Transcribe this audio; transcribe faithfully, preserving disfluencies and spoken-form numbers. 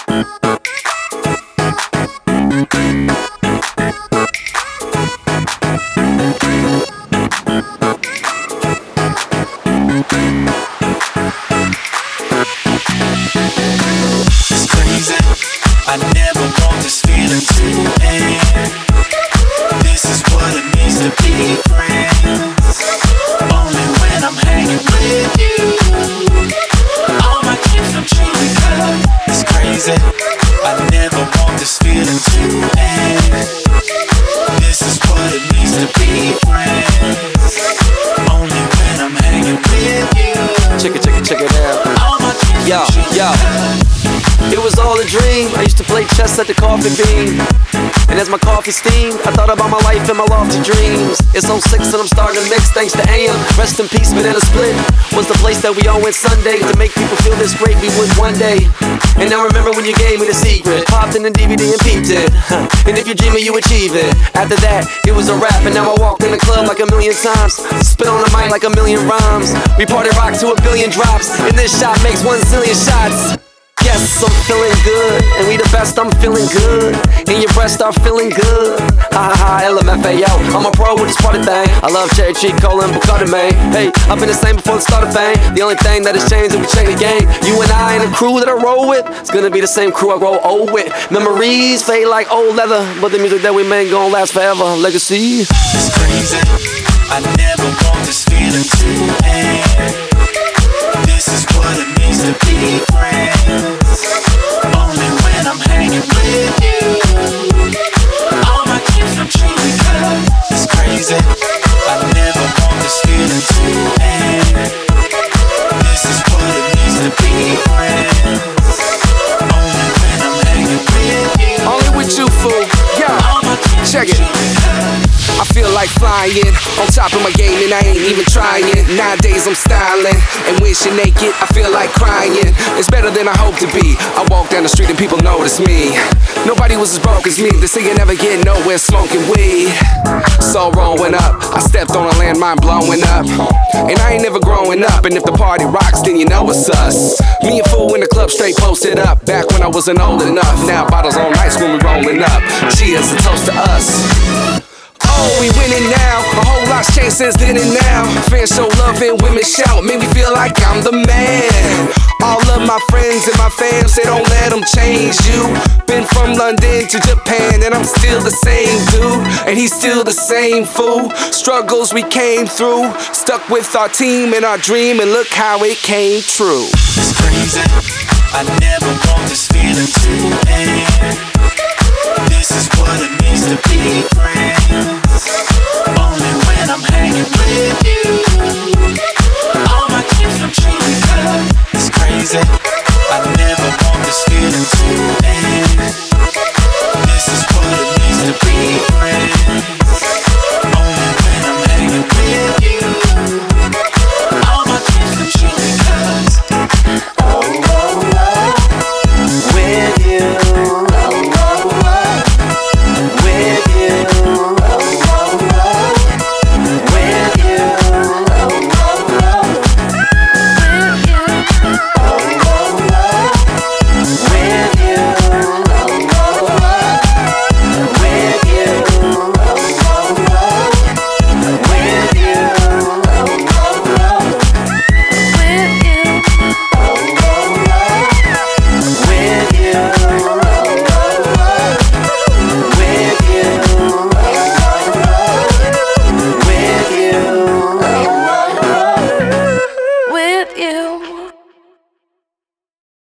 crazy. I never want this feeling to end. This is what it means to be friends. Only when I'm hanging with you, all my dreams come true because it's crazy. I never want this feeling to end. This is what it means to be friends. Only when I'm hanging with you. Check it, check it, check it out. All my dreams Yo, come true yo. because It was all a dream. I used to play chess at the coffee bean, and as my coffee steamed, I thought about my life and my lofty dreams. It's oh six and I'm starting to mix thanks to A M. Rest in peace, Banana Split was the place that we all went Sunday to make people feel this great we would one day. And now remember when you gave me the secret, popped in the D V D and peeped it. And if you dream it, you achieve it. After that, it was a rap, and now I walked in the club like a million times, spit on the mic like a million rhymes. We party rock to a billion drops, and this shot makes one zillion shots. Yes, I'm feeling good, and we the best, I'm feeling good, and your breasts are feeling good. Ha ha ha, L M F A O, I'm a pro with this party thing. I love cherry tree, cola, and Bacardi, man. Hey, I've been the same before the start of fame. The only thing that has changed is we change the game. You and I and the crew that I roll with, it's gonna be the same crew I grow old with. Memories fade like old leather, but the music that we make gon' last forever. Legacy. it's crazy. I never want this feeling to end. This is what it means to be friends. Only when I'm hanging with you, all my dreams come true because it's crazy. I never want this feeling to end. This is what it means to be friends. Only when I'm hanging with you. Only with you, fool. Yeah, All my dreams check come it. true because I feel like flying, on top of my game and I ain't even trying. Nowadays I'm styling, and when she naked, I feel like crying. It's better than I hope to be. I walk down the street and people notice me. Nobody was as broke as me. They say you never get nowhere smoking weed. So rolling up, I stepped on a landmine blowing up, and I ain't never growing up. And if the party rocks, then you know it's us. Me and Fool in the club straight posted up. Back when I wasn't old enough. Now bottles on ice when we rolling up. Cheers, a toast to us. Oh, we winning now. A whole lot's changed since then and now. Fans show love and women shout. Make me feel like I'm the man. All of my friends and my fam say don't let them change you. Been from London to Japan and I'm still the same dude, and he's still the same fool. Struggles we came through, stuck with our team and our dream, and look how it came true. it's crazy. I never want this